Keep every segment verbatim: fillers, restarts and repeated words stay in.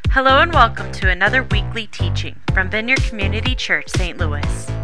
Hello and welcome to another weekly teaching from Vineyard Community Church, Saint Louis.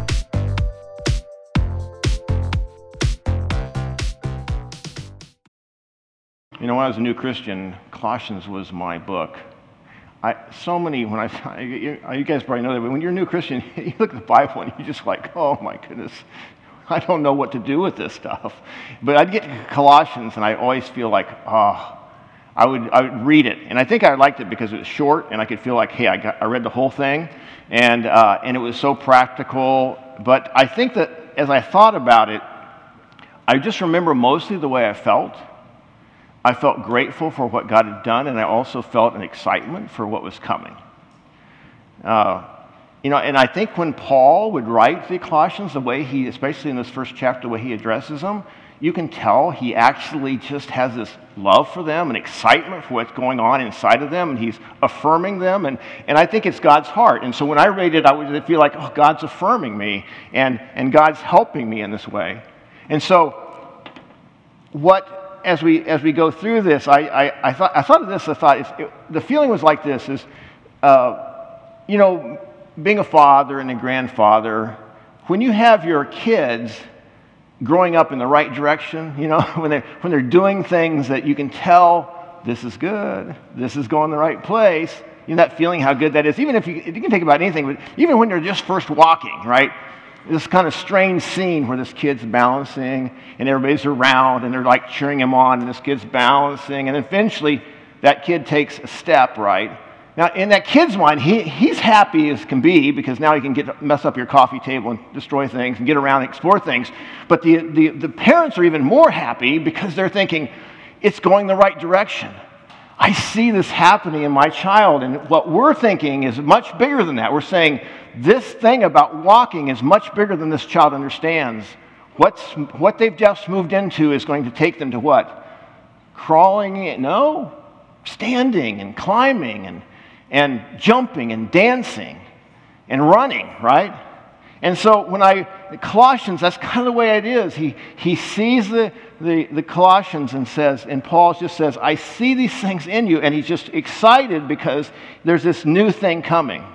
You know, when I was a new Christian, Colossians was my book. I, so many, when I, you, you guys probably know that, but when you're a new Christian, you look at the Bible and you're just like, oh my goodness, I don't know what to do with this stuff. But I'd get to Colossians and I always feel like, oh, I would I would read it. And I think I liked it because it was short and I could feel like, hey, I, got, I read the whole thing. And, uh, and it was so practical. But I think that as I thought about it, I just remember mostly the way I felt. I felt grateful for what God had done, and I also felt an excitement for what was coming. Uh, you know, and I think when Paul would write the Colossians, the way he, especially in this first chapter, the way he addresses them, you can tell he actually just has this love for them and excitement for what's going on inside of them, and he's affirming them, and, and I think it's God's heart. And so when I read it, I would feel like, oh, God's affirming me, and, and God's helping me in this way. And so what, as we as we go through this, I, I, I thought I thought of this, I thought, it's, it, the feeling was like this, is, uh, you know, being a father and a grandfather, when you have your kids growing up in the right direction, you know, when they're, when they're doing things that you can tell, this is good, this is going the right place, you know, that feeling how good that is, even if you, you can think about anything, but even when they're just first walking, right? This kind of strange scene where this kid's balancing and everybody's around and they're like cheering him on and this kid's balancing, and eventually that kid takes a step, right? Now, in that kid's mind, he, he's happy as can be because now he can get mess up your coffee table and destroy things and get around and explore things. But the, the, the parents are even more happy because they're thinking, it's going the right direction. I see this happening in my child, and what we're thinking is much bigger than that. We're saying, this thing about walking is much bigger than this child understands. What's, what they've just moved into is going to take them to what? Crawling? No. Standing and climbing and and jumping and dancing and running, right? And so when I, Colossians, that's kind of the way it is. He he sees the, the, the Colossians and says, and Paul just says, I see these things in you, and he's just excited because there's this new thing coming.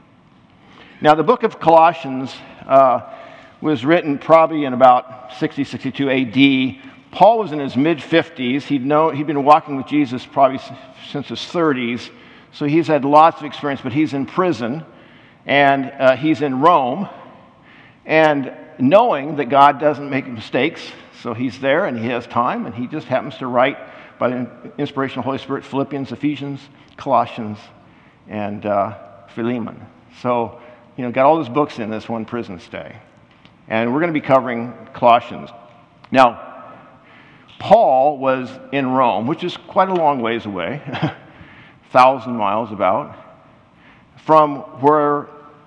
Now, the book of Colossians uh, was written probably in about sixty, sixty-two A D. Paul was in his mid-fifties. He'd, know, he'd been walking with Jesus probably since his thirties. So he's had lots of experience, but he's in prison, and uh, he's in Rome, and knowing that God doesn't make mistakes, so he's there, and he has time, and he just happens to write, by the inspiration of the Holy Spirit, Philippians, Ephesians, Colossians, and uh, Philemon. So, you know, got all those books in this one prison stay. And we're going to be covering Colossians. Now, Paul was in Rome, which is quite a long ways away, thousand miles about, from where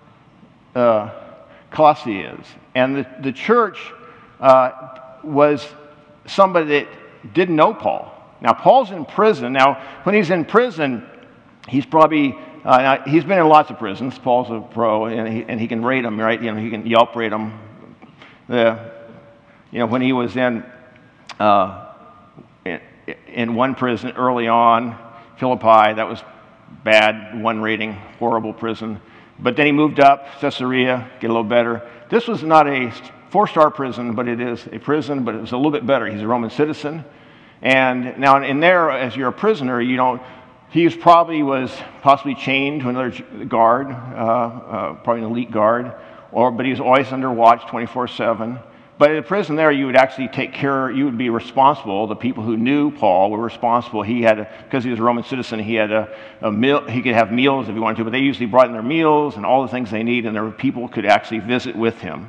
uh, Colossae is. And the, the church uh, was somebody that didn't know Paul. Now, Paul's in prison. Now, when he's in prison, he's probably, uh, now, he's been in lots of prisons. Paul's a pro, and he, and he can rate them, right? You know, he can Yelp rate them. The, you know, when he was in, uh, in, in one prison early on, Philippi, that was bad, one rating, horrible prison. But then he moved up, Caesarea, get a little better. This was not a four-star prison, but it is a prison, but it was a little bit better. He's a Roman citizen. And now in there, as you're a prisoner, you don't, he was probably was possibly chained to another guard, uh, uh, probably an elite guard, or but he was always under watch twenty-four seven. But in the prison there, you would actually take care, you would be responsible. The people who knew Paul were responsible. He had, a, because he was a Roman citizen, he had a, a meal, he could have meals if he wanted to, but they usually brought in their meals and all the things they need, and there were people who could actually visit with him.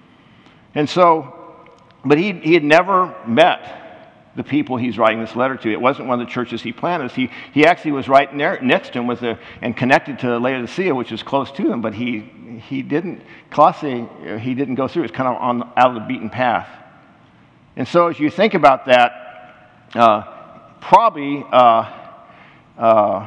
And so, but he, he had never met the people he's writing this letter to. It wasn't one of the churches he planted. He, he actually was right there, next to him with a, and connected to Laodicea, which is close to him, but he he didn't, Colossae, he didn't go through. It's kind of on out of the beaten path. And so as you think about that, uh, probably uh, uh,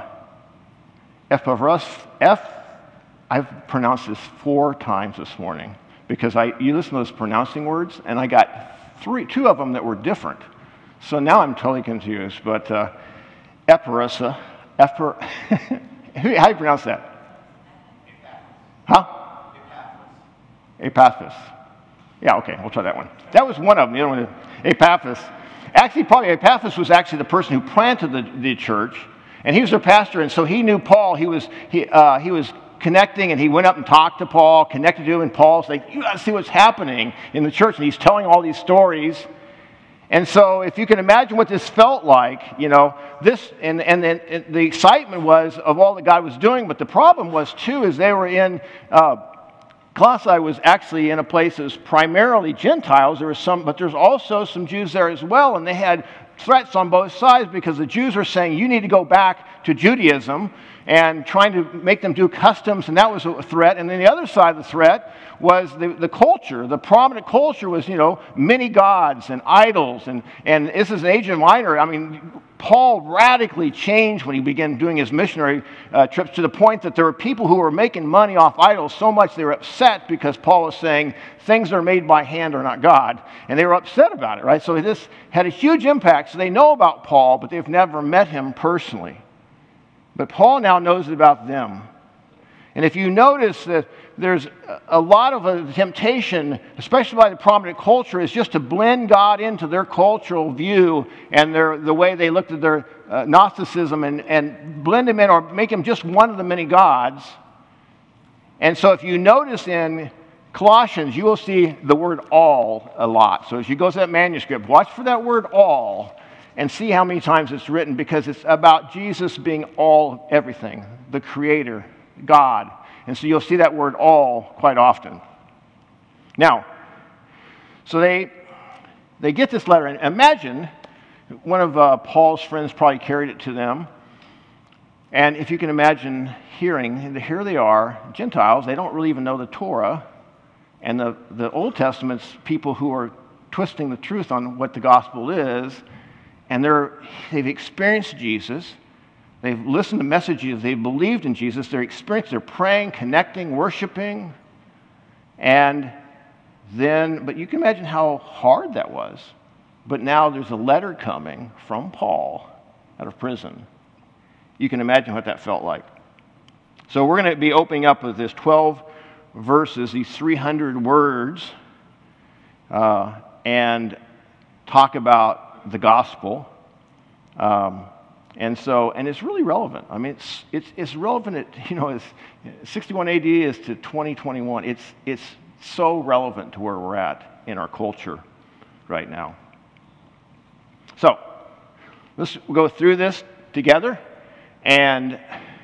Epaphras, F, I've pronounced this four times this morning because I you listen to those pronouncing words, and I got three, two of them that were different. So now I'm totally confused. But uh, Epaphras, Epher, How do you pronounce that? Huh? Epaphras. Yeah, okay, we'll try that one. That was one of them. The other one, Epaphras. Actually, probably Epaphras was actually the person who planted the, the church, and he was their pastor, and so he knew Paul. He was he uh, he was connecting, and he went up and talked to Paul, connected to him, and Paul's like, you got to see what's happening in the church, and he's telling all these stories. And so, if you can imagine what this felt like, you know, this and and then and the excitement was of all that God was doing, but the problem was too is they were in. Uh, Colossae was actually in a place that was primarily Gentiles. There was some, but there's also some Jews there as well, and they had threats on both sides because the Jews were saying you need to go back to Judaism and trying to make them do customs, and that was a threat. And then the other side of the threat was the, the culture. The prominent culture was, you know, many gods and idols, and and this is an Asia Minor. I mean, Paul radically changed when he began doing his missionary uh, trips to the point that there were people who were making money off idols so much they were upset because Paul was saying things that are made by hand are not God. And they were upset about it, right? So this had a huge impact. So they know about Paul, but they've never met him personally. But Paul now knows about them. And if you notice that there's a lot of a temptation, especially by the prominent culture, is just to blend God into their cultural view and their the way they looked at their uh, Gnosticism and, and blend him in or make him just one of the many gods. And so if you notice in Colossians, you will see the word all a lot. So as you go to that manuscript, watch for that word all and see how many times it's written, because it's about Jesus being all, everything, the Creator, God. And so you'll see that word all quite often. Now, so they they get this letter, and imagine one of uh, Paul's friends probably carried it to them. And if you can imagine hearing, here they are, Gentiles, they don't really even know the Torah. And the, the Old Testament's people who are twisting the truth on what the gospel is, and they're, they've experienced Jesus. They've listened to messages. They've believed in Jesus. They're experienced. They're praying, connecting, worshiping. And then, but you can imagine how hard that was. But now there's a letter coming from Paul out of prison. You can imagine what that felt like. So we're going to be opening up with this twelve verses, these three hundred words, uh, and talk about the gospel. Um, And so, and it's really relevant. I mean, it's it's it's relevant at, you know, it's sixty-one A D is to twenty twenty-one. It's it's so relevant to where we're at in our culture right now. So, let's go through this together, and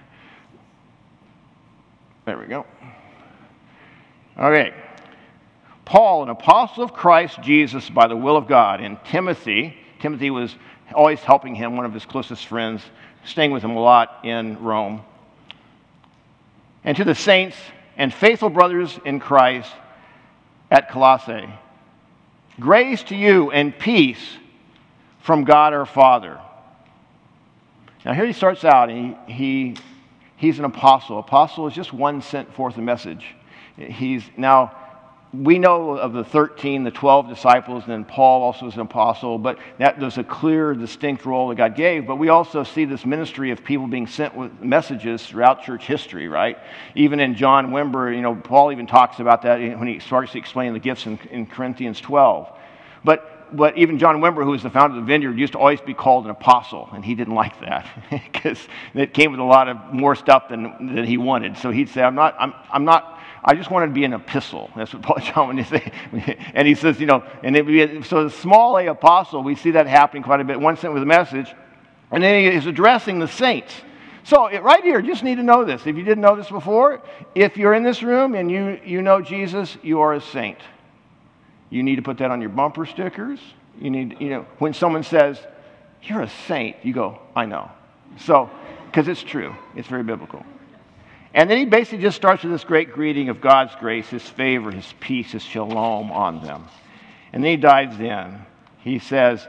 there we go. Okay. Paul, an apostle of Christ Jesus by the will of God, and Timothy. Timothy was always helping him, one of his closest friends, staying with him a lot in Rome. And to the saints and faithful brothers in Christ at Colossae, grace to you and peace from God our Father. Now here he starts out, and he, he he's an apostle. Apostle is just one sent forth a message. He's now... We know of the thirteen, the twelve disciples, and then Paul also was an apostle, but that there's a clear, distinct role that God gave. But we also see this ministry of people being sent with messages throughout church history, right? Even in John Wimber, you know, Paul even talks about that when he starts to explain the gifts in, in Corinthians twelve. But but even John Wimber, who was the founder of the Vineyard, used to always be called an apostle, and he didn't like that because it came with a lot of more stuff than, than he wanted. So he'd say, I'm not, I'm, I'm not, I just wanted to be an epistle. That's what Paul John would say. And he says, you know, and it would be, so the small a apostle, we see that happening quite a bit. One sent with a message, and then he is addressing the saints. So it, right here, you just need to know this. If you didn't know this before, if you're in this room and you, you know Jesus, you are a saint. You need to put that on your bumper stickers. You need, you know, when someone says, you're a saint, you go, I know. So, because it's true. It's very biblical. And then he basically just starts with this great greeting of God's grace, His favor, His peace, His shalom on them. And then he dives in. He says,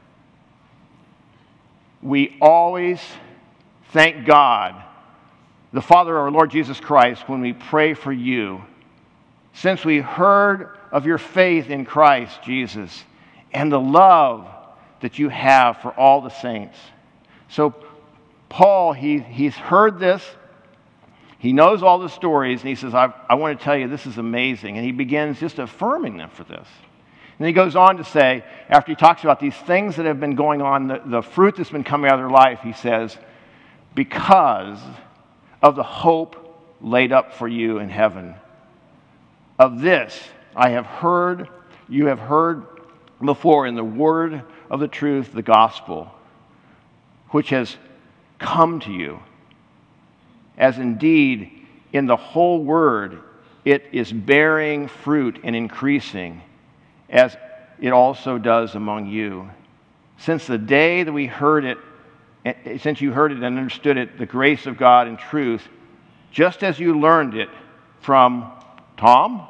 we always thank God, the Father of our Lord Jesus Christ, when we pray for you, since we heard of your faith in Christ Jesus and the love that you have for all the saints. So Paul, he, he's heard this He knows all the stories, and he says, I, I want to tell you, this is amazing. And he begins just affirming them for this. And he goes on to say, after he talks about these things that have been going on, the, the fruit that's been coming out of their life, he says, because of the hope laid up for you in heaven. Of this I have heard, you have heard before in the word of the truth, the gospel, which has come to you, as indeed in the whole word it is bearing fruit and increasing, as it also does among you. Since the day that we heard it, since you heard it and understood it, the grace of God and truth, just as you learned it from Tom?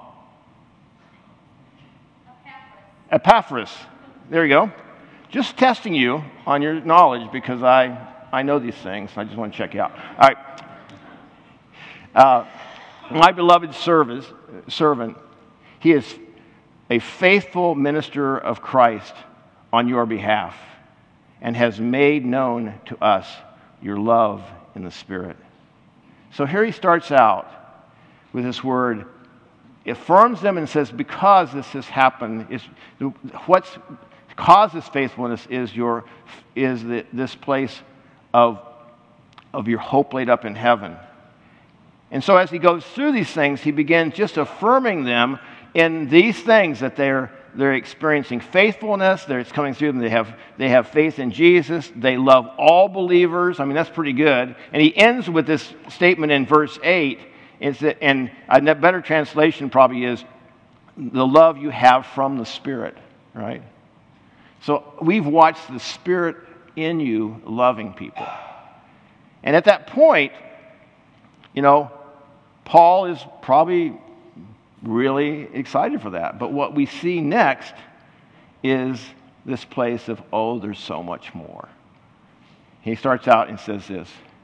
Epaphras. There you go. Just testing you on your knowledge because I, I know these things. I just want to check you out. All right. Uh, my beloved servant, servant, he is a faithful minister of Christ on your behalf and has made known to us your love in the Spirit. So here he starts out with this word, affirms them and says, because this has happened, is what's caused this faithfulness is your is the, this place of, of your hope laid up in heaven. And so as he goes through these things, he begins just affirming them in these things that they're they're experiencing faithfulness. They're, it's coming through them. They have they have faith in Jesus. They love all believers. I mean, that's pretty good. And he ends with this statement in verse eight. Is that, and a better translation probably is the love you have from the Spirit, right? So we've watched the Spirit in you loving people. And at that point, you know, Paul is probably really excited for that. But what we see next is this place of, oh, there's so much more. He starts out and says this.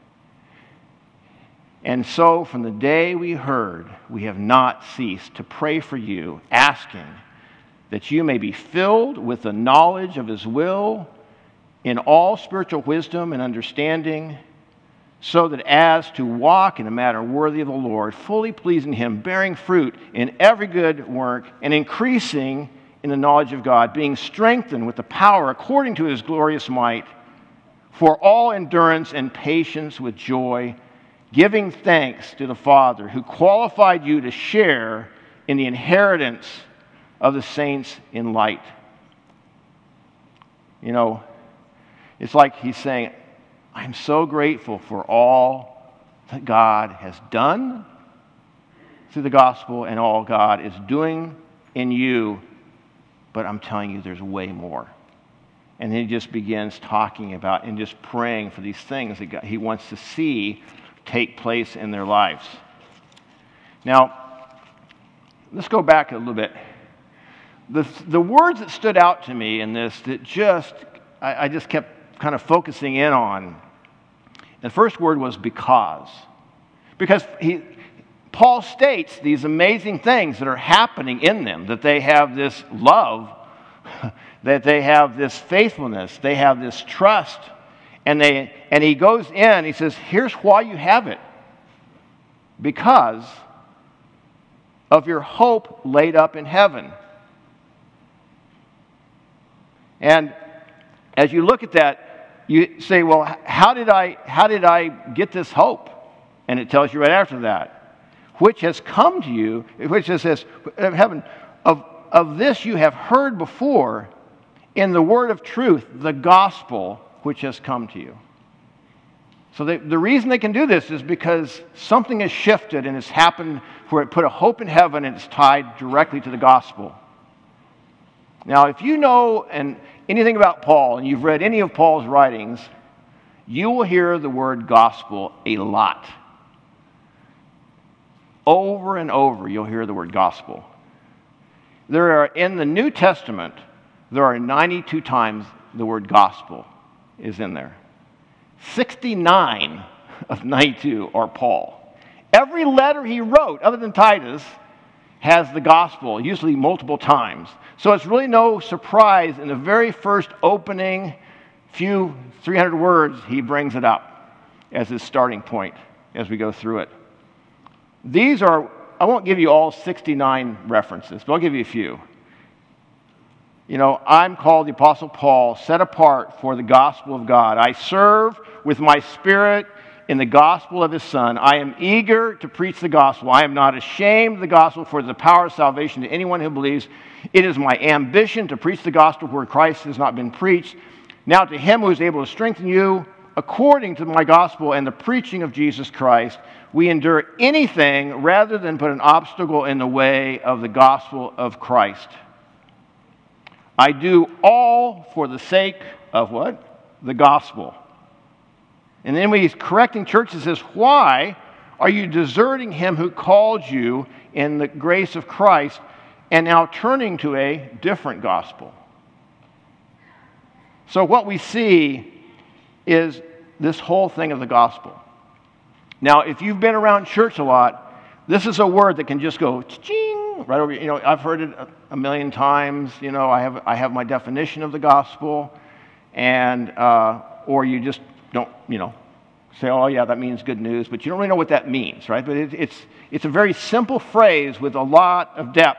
And so from the day we heard, we have not ceased to pray for you, asking that you may be filled with the knowledge of his will in all spiritual wisdom and understanding, so that as to walk in a manner worthy of the Lord, fully pleasing him, bearing fruit in every good work, and increasing in the knowledge of God, being strengthened with the power according to his glorious might, for all endurance and patience with joy, giving thanks to the Father who qualified you to share in the inheritance of the saints in light. You know, it's like he's saying, I'm so grateful for all that God has done through the gospel and all God is doing in you, but I'm telling you there's way more. And then he just begins talking about and just praying for these things that God, he wants to see take place in their lives. Now, let's go back a little bit. The, the words that stood out to me in this that just, I, I just kept kind of focusing in on, the first word was because. Because he, Paul states these amazing things that are happening in them, that they have this love, that they have this faithfulness, they have this trust, and they and he goes in, he says, here's why you have it. Because of your hope laid up in heaven. And as you look at that, you say, well, how did I how did I get this hope? And it tells you right after that, which has come to you, which is this heaven, of, of this you have heard before in the word of truth, the gospel which has come to you. So they, the reason they can do this is because something has shifted and has happened where it put a hope in heaven and it's tied directly to the gospel. Now, if you know and anything about Paul and you've read any of Paul's writings, you will hear the word gospel a lot. Over and over, you'll hear the word gospel. There are, in the New Testament, there are ninety-two times the word gospel is in there. sixty-nine of ninety-two are Paul. Every letter he wrote, other than Titus, has the gospel, usually multiple times. So it's really no surprise in the very first opening few three hundred words, he brings it up as his starting point as we go through it. These are, I won't give you all sixty-nine references, but I'll give you a few. You know, I'm called the Apostle Paul, set apart for the gospel of God. I serve with my spirit in the gospel of his Son. I am eager to preach the gospel. I am not ashamed of the gospel, for the power of salvation to anyone who believes. It is my ambition to preach the gospel where Christ has not been preached. Now to him who is able to strengthen you according to my gospel and the preaching of Jesus Christ, we endure anything rather than put an obstacle in the way of the gospel of Christ. I do all for the sake of what? The gospel. And then when he's correcting churches, he says, why are you deserting him who called you in the grace of Christ and now turning to a different gospel? So what we see is this whole thing of the gospel. Now, if you've been around church a lot, this is a word that can just go ching right over. You know, I've heard it a, a million times. You know, I have I have my definition of the gospel, and uh, or you just don't, you know, say, oh yeah, that means good news, but you don't really know what that means, right? But it, it's it's a very simple phrase with a lot of depth.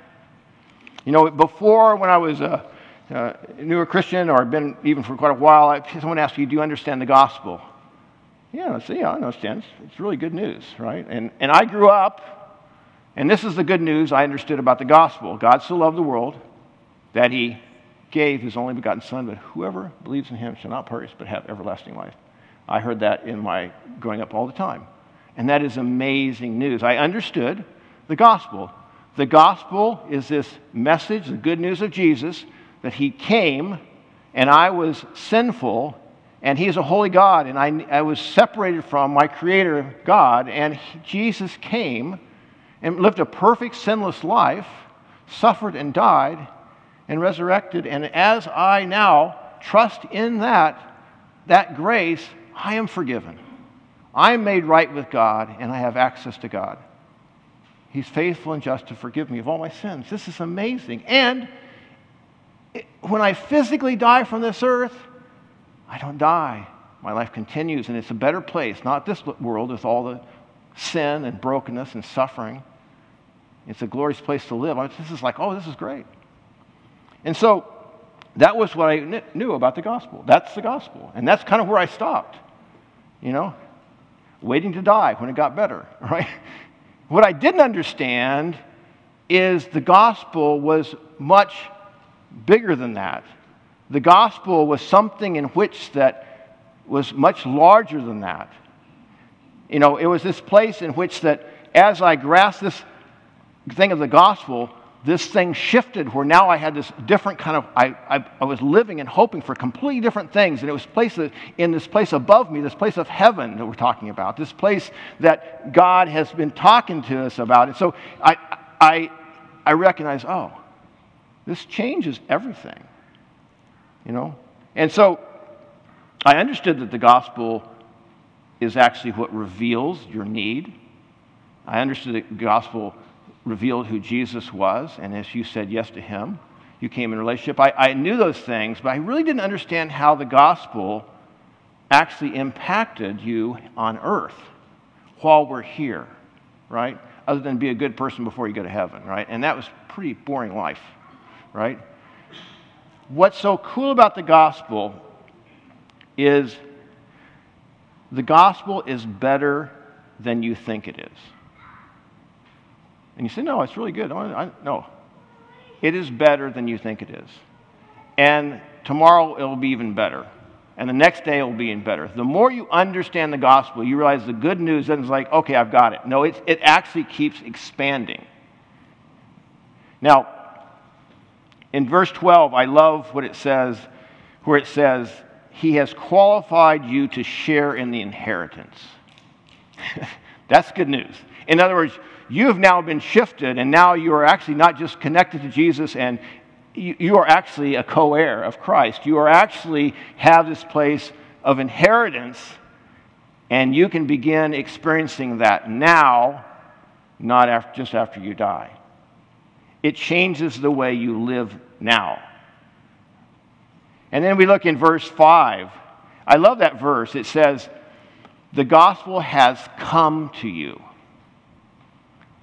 You know, before when I was a, a newer Christian, or been even for quite a while, I, someone asked you, "Do you understand the gospel?" Yeah, I say, yeah, I understand. It's, it's really good news, right? And and I grew up, and this is the good news I understood about the gospel. God so loved the world that he gave his only begotten Son, that whoever believes in him shall not perish but have everlasting life. I heard that in my growing up all the time. And that is amazing news. I understood the gospel. The gospel is this message, the good news of Jesus, that he came and I was sinful, and he is a holy God, and I, I was separated from my Creator God, and he, Jesus came and lived a perfect, sinless life, suffered and died, and resurrected. And as I now trust in that, that grace, I am forgiven. I am made right with God, and I have access to God. He's faithful and just to forgive me of all my sins. This is amazing. And it, when I physically die from this earth, I don't die. My life continues, and it's a better place, not this world with all the sin and brokenness and suffering. It's a glorious place to live. This is like, oh, this is great. And so that was what I knew about the gospel. That's the gospel. And that's kind of where I stopped, you know, waiting to die when it got better, right? What I didn't understand is the gospel was much bigger than that. The gospel was something in which that was much larger than that. You know, it was this place in which that as I grasped this thing of the gospel, this thing shifted where now I had this different kind of, I, I, I was living and hoping for completely different things. And it was place in this place above me, this place of heaven that we're talking about, this place that God has been talking to us about. And so I, I, I recognize, oh, this changes everything, you know? And so I understood that the gospel is actually what reveals your need. I understood that the gospel revealed who Jesus was, and as you said yes to him, you came in relationship. I, I knew those things, but I really didn't understand how the gospel actually impacted you on earth while we're here, right? Other than be a good person before you go to heaven, right? And that was a pretty boring life, right? What's so cool about the gospel is the gospel is better than you think it is. And you say, no, it's really good. I, I, no, it is better than you think it is. And tomorrow it will be even better. And the next day it will be even better. The more you understand the gospel, you realize the good news isn't like, okay, I've got it. No, it, it actually keeps expanding. Now, in verse twelve, I love what it says, where it says, he has qualified you to share in the inheritance. That's good news. In other words, you have now been shifted, and now you are actually not just connected to Jesus, and you, you are actually a co-heir of Christ. You are actually have this place of inheritance, and you can begin experiencing that now, not after, just after you die. It changes the way you live now. And then we look in verse five. I love that verse. It says, the gospel has come to you.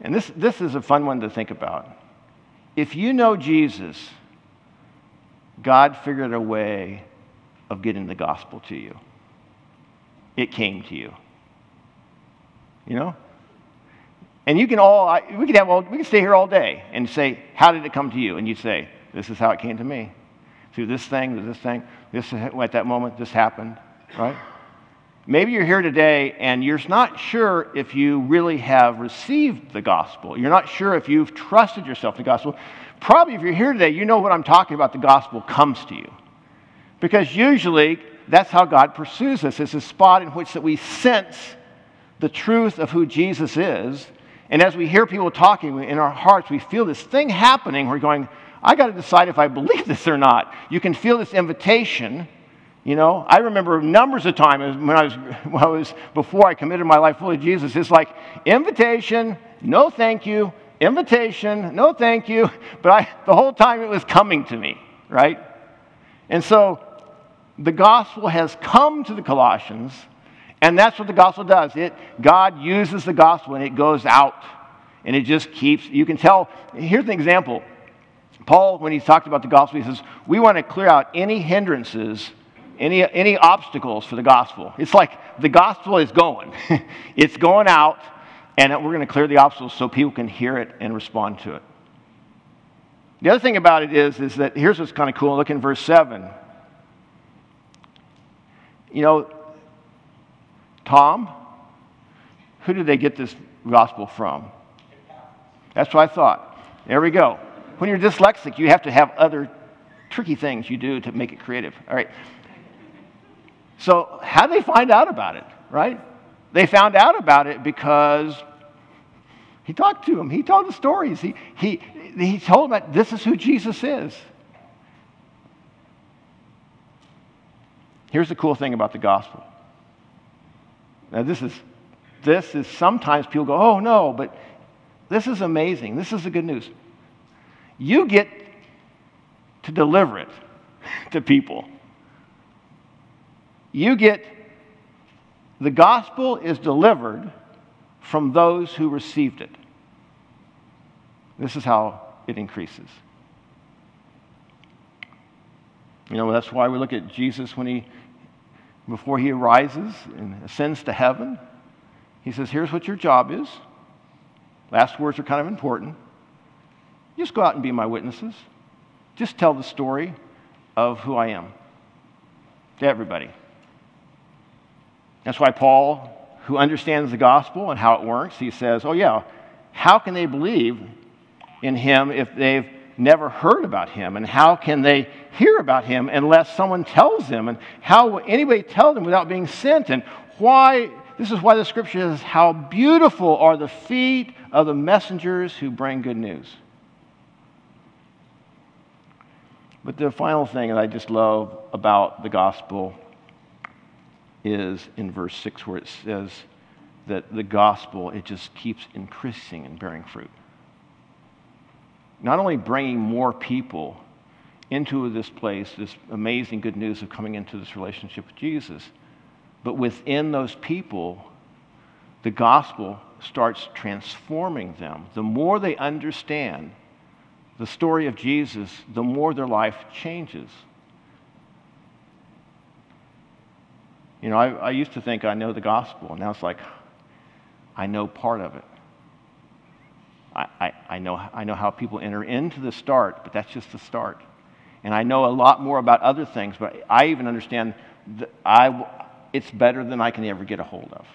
And this, this is a fun one to think about. If you know Jesus, God figured a way of getting the gospel to you. It came to you. You know? And you can all, I, we could have all, we could stay here all day and say, how did it come to you? And you say, this is how it came to me. Through this thing, through this thing, this at that moment, this happened, right? Maybe you're here today and you're not sure if you really have received the gospel. You're not sure if you've trusted yourself in the gospel. Probably if you're here today, you know what I'm talking about, the gospel comes to you. Because usually, that's how God pursues us. It's a spot in which that we sense the truth of who Jesus is. And as we hear people talking in our hearts, we feel this thing happening. We're going, I got to decide if I believe this or not. You can feel this invitation. You know, I remember numbers of times when I was, when I was before I committed my life fully to Jesus. It's like invitation, no thank you, invitation, no thank you. But I, the whole time it was coming to me, right? And so the gospel has come to the Colossians, and that's what the gospel does. It God uses the gospel, and it goes out, and it just keeps. You can tell. Here's an example. Paul, when he talked about the gospel, he says, we want to clear out any hindrances, any, any obstacles for the gospel. It's like the gospel is going. It's going out, and we're going to clear the obstacles so people can hear it and respond to it. The other thing about it is, is that here's what's kind of cool. Look in verse seven. You know, Tom, who did they get this gospel from? That's what I thought. There we go. When you're dyslexic, you have to have other tricky things you do to make it creative. All right. So how did they find out about it, right? They found out about it because he talked to them. He told the stories. He, he, he told them that this is who Jesus is. Here's the cool thing about the gospel. Now this is, this is sometimes people go, oh no, but this is amazing. This is the good news. You get to deliver it to people. You get, the gospel is delivered from those who received it. This is how it increases. You know, that's why we look at Jesus when he, before he arises and ascends to heaven. He says, here's what your job is. Last words are kind of important. Just go out and be my witnesses. Just tell the story of who I am to everybody. That's why Paul, who understands the gospel and how it works, he says, oh yeah, how can they believe in him if they've never heard about him? And how can they hear about him unless someone tells them? And how will anybody tell them without being sent? And why, this is why the scripture says, how beautiful are the feet of the messengers who bring good news. But the final thing that I just love about the gospel is in verse six, where it says that the gospel, it just keeps increasing and bearing fruit. Not only bringing more people into this place, this amazing good news of coming into this relationship with Jesus, but within those people, the gospel starts transforming them. The more they understand the story of Jesus, the more their life changes. You know, I, I used to think I know the gospel, and now it's like, I know part of it. I, I, I know I know how people enter into the start, but that's just the start. And I know a lot more about other things, but I even understand that I, it's better than I can ever get a hold of.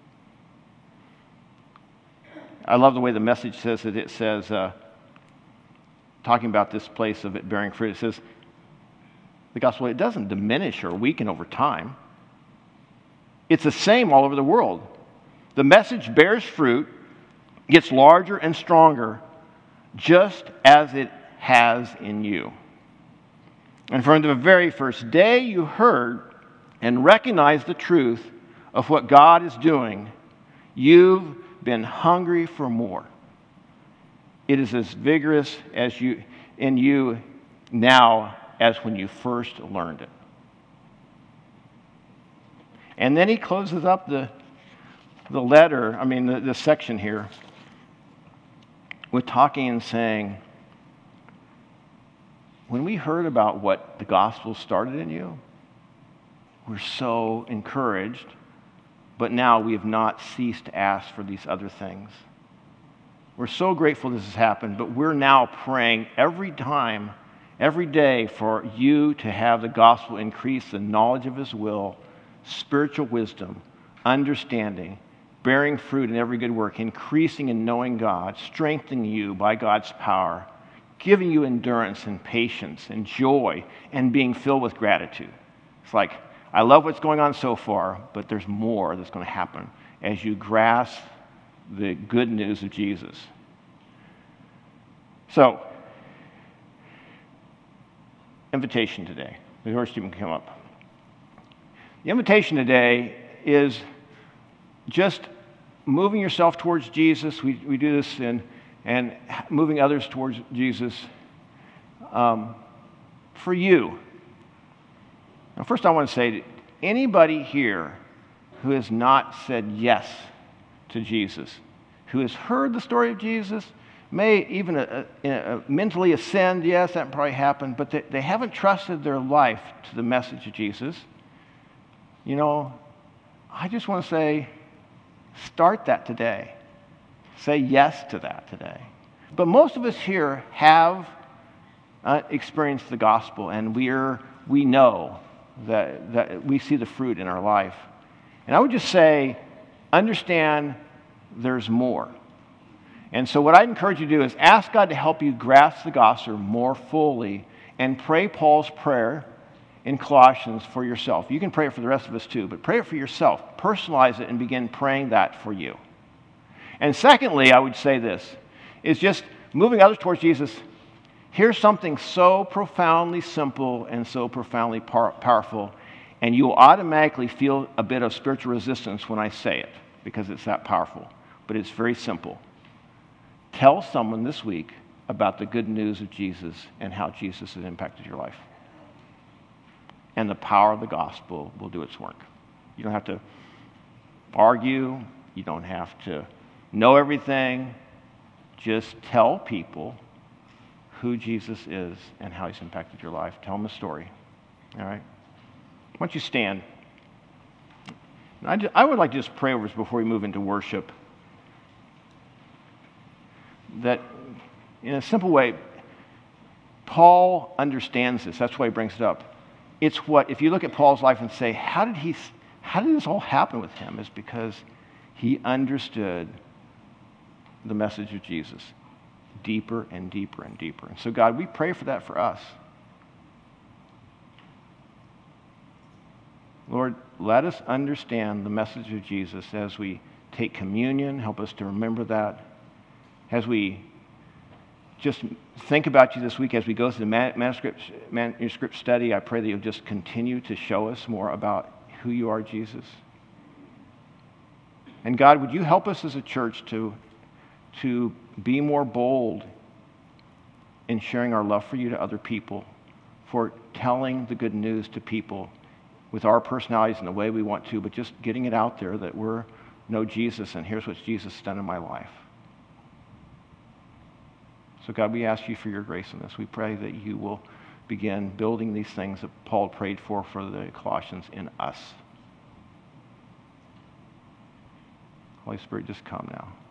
I love the way the Message says it. It says, uh, talking about this place of it bearing fruit, it says, the gospel, it doesn't diminish or weaken over time. It's the same all over the world. The message bears fruit, gets larger and stronger, just as it has in you. And from the very first day you heard and recognized the truth of what God is doing, you've been hungry for more. It is as vigorous as you in you now as when you first learned it. And then he closes up the, the letter, I mean, the, the section here. with talking and saying, when we heard about what the gospel started in you, we're so encouraged, but now we have not ceased to ask for these other things. We're so grateful this has happened, but we're now praying every time, every day, for you to have the gospel increase the knowledge of His will, spiritual wisdom, understanding, bearing fruit in every good work, increasing in knowing God, strengthening you by God's power, giving you endurance and patience and joy, and being filled with gratitude. It's like, I love what's going on so far, but there's more that's going to happen as you grasp the good news of Jesus. So, invitation today. The worship team can come up. The invitation today is just moving yourself towards Jesus. We, we do this in, and moving others towards Jesus um, for you. Now, first I want to say, anybody here who has not said yes to Jesus, who has heard the story of Jesus, may even uh, uh, mentally ascend, yes, that probably happened, but they, they haven't trusted their life to the message of Jesus, you know, I just want to say, start that today. Say yes to that today. But most of us here have uh, experienced the gospel, and we're, we know that, that we see the fruit in our life. And I would just say, understand there's more. And so what I'd encourage you to do is ask God to help you grasp the gospel more fully and pray Paul's prayer in Colossians for yourself. You can pray it for the rest of us too, but pray it for yourself. Personalize it and begin praying that for you. And secondly, I would say this, is just moving others towards Jesus. Here's something so profoundly simple and so profoundly par- powerful, and you'll automatically feel a bit of spiritual resistance when I say it, because it's that powerful. But it's very simple. Tell someone this week about the good news of Jesus and how Jesus has impacted your life. And the power of the gospel will do its work. You don't have to argue. You don't have to know everything. Just tell people who Jesus is and how He's impacted your life. Tell them the story. All right? Why don't you stand? I, just, I would like to just pray over us before we move into worship. That in a simple way, Paul understands this. That's why he brings it up. It's what, if you look at Paul's life and say, how did he, how did this all happen with him? It's because he understood the message of Jesus deeper and deeper and deeper. And so, God, we pray for that for us. Lord, let us understand the message of Jesus as we take communion. Help us to remember that. As we just think about you this week, as we go through the manuscript, manuscript study, I pray that you'll just continue to show us more about who you are, Jesus. And God, would you help us as a church to, to be more bold in sharing our love for you to other people, for telling the good news to people with our personalities and the way we want to, but just getting it out there that we're know Jesus and here's what Jesus has done in my life. So God, we ask you for your grace in this. We pray that you will begin building these things that Paul prayed for for the Colossians in us. Holy Spirit, just come now.